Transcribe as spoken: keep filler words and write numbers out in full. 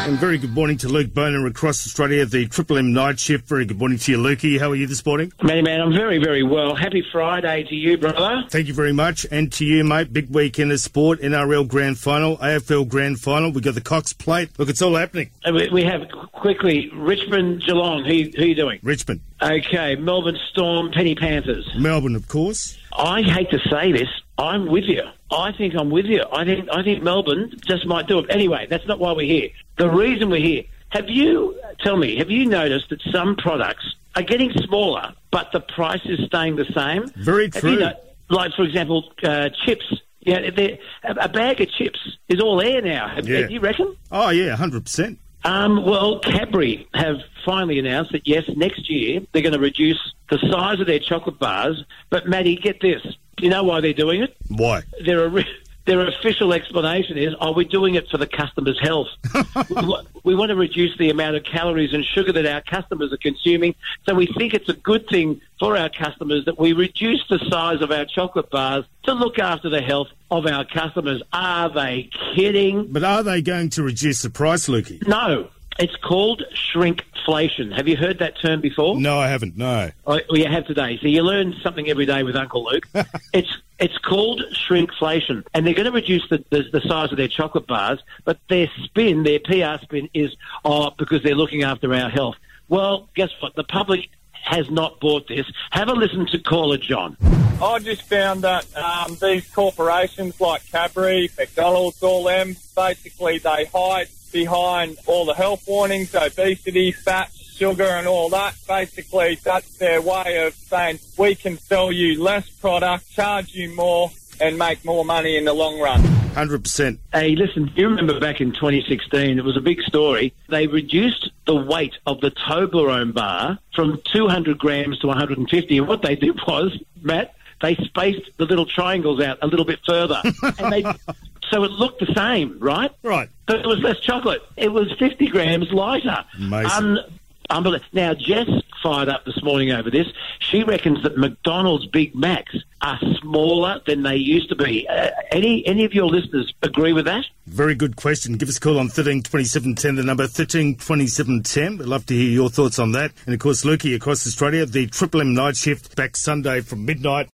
And very good morning to Luke Boner across Australia, the Triple M Night Shift. Very good morning to you, Lukey. How are you this morning? Matty, man, I'm very, very well. Happy Friday to you, brother. Thank you very much. And to you, mate. Big weekend of sport, N R L Grand Final, A F L Grand Final. We've got the Cox Plate. Look, it's all happening. We, we have, quickly, Richmond, Geelong. Who, who are you doing? Richmond. Okay, Melbourne Storm, Penny Panthers. Melbourne, of course. I hate to say this. I'm with you. I think I'm with you. I think I think Melbourne just might do it. Anyway, that's not why we're here. The reason we're here, have you, tell me, have you noticed that some products are getting smaller, but the price is staying the same? Very Have true. you know, like, for example, uh, chips. Yeah, they're- a bag of chips is all air now. Have, Yeah. Do you reckon? Oh, yeah, one hundred percent. Um, well, Cadbury have finally announced that, yes, next year they're going to reduce the size of their chocolate bars. But, Matty, get this. Do you know why they're doing it? Why? Their, their official explanation is, oh, we're doing it for the customer's health. we, wa- we want to reduce the amount of calories and sugar that our customers are consuming. So we think it's a good thing for our customers that we reduce the size of our chocolate bars to look after the health of our customers. Are they kidding? But are they going to reduce the price, Lukey? No. It's called shrinkflation. Have you heard that term before? No, I haven't, no. Oh, well, you have today. So you learn something every day with Uncle Luke. it's it's called shrinkflation. And they're going to reduce the, the, the size of their chocolate bars, but their spin, their P R spin is, oh, because they're looking after our health. Well, guess what? The public has not bought this. Have a listen to caller John. I just found that um, these corporations like Cadbury, McDonald's, all them, basically they hide behind all the health warnings, obesity, fat, sugar and all that. Basically, that's their way of saying we can sell you less product, charge you more and make more money in the long run. one hundred percent. Hey, listen, do you remember back in twenty sixteen, it was a big story. They reduced the weight of the Toblerone bar from two hundred grams to one hundred fifty. And what they did was, Matt, they spaced the little triangles out a little bit further. and they, so it looked the same, right? Right. But it was less chocolate. It was fifty grams lighter. Amazing. Un- unbelievable. Now, Jess fired up this morning over this. She reckons that McDonald's Big Macs are smaller than they used to be. Uh, any any of your listeners agree with that? Very good question. Give us a call on thirteen twenty-seven ten, the number thirteen twenty-seven ten. We'd love to hear your thoughts on that. And, of course, Lukey across Australia, the Triple M Night Shift back Sunday from midnight.